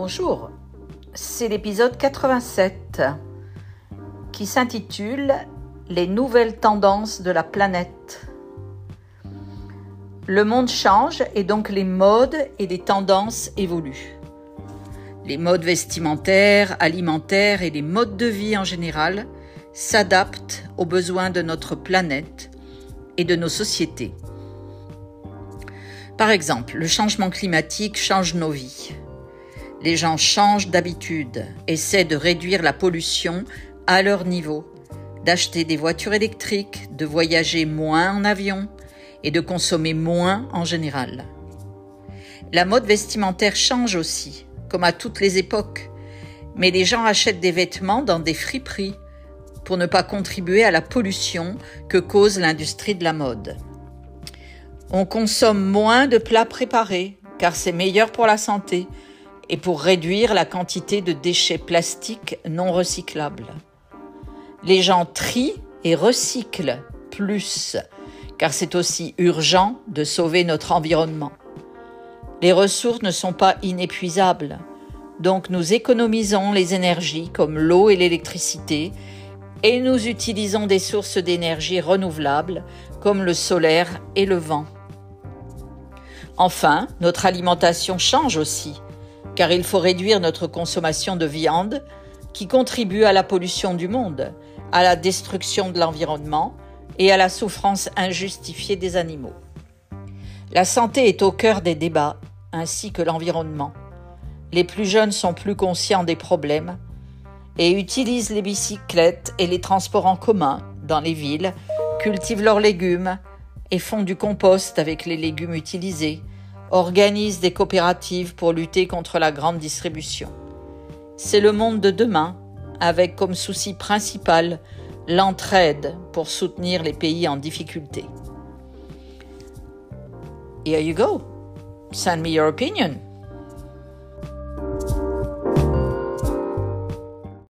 Bonjour, c'est l'épisode 87 qui s'intitule « Les nouvelles tendances de la planète ». Le monde change et donc les modes et les tendances évoluent. Les modes vestimentaires, alimentaires et les modes de vie en général s'adaptent aux besoins de notre planète et de nos sociétés. Par exemple, le changement climatique change nos vies. Les gens changent d'habitude, essaient de réduire la pollution à leur niveau, d'acheter des voitures électriques, de voyager moins en avion et de consommer moins en général. La mode vestimentaire change aussi, comme à toutes les époques, mais les gens achètent des vêtements dans des friperies pour ne pas contribuer à la pollution que cause l'industrie de la mode. On consomme moins de plats préparés, car c'est meilleur pour la santé et pour réduire la quantité de déchets plastiques non recyclables. Les gens trient et recyclent plus, car c'est aussi urgent de sauver notre environnement. Les ressources ne sont pas inépuisables, donc nous économisons les énergies comme l'eau et l'électricité et nous utilisons des sources d'énergie renouvelables comme le solaire et le vent. Enfin, notre alimentation change aussi, car il faut réduire notre consommation de viande qui contribue à la pollution du monde, à la destruction de l'environnement et à la souffrance injustifiée des animaux. La santé est au cœur des débats, ainsi que l'environnement. Les plus jeunes sont plus conscients des problèmes et utilisent les bicyclettes et les transports en commun dans les villes, cultivent leurs légumes et font du compost avec les légumes utilisés, organisent des coopératives pour lutter contre la grande distribution. C'est le monde de demain, avec comme souci principal l'entraide pour soutenir les pays en difficulté. Here you go. Send me your opinion.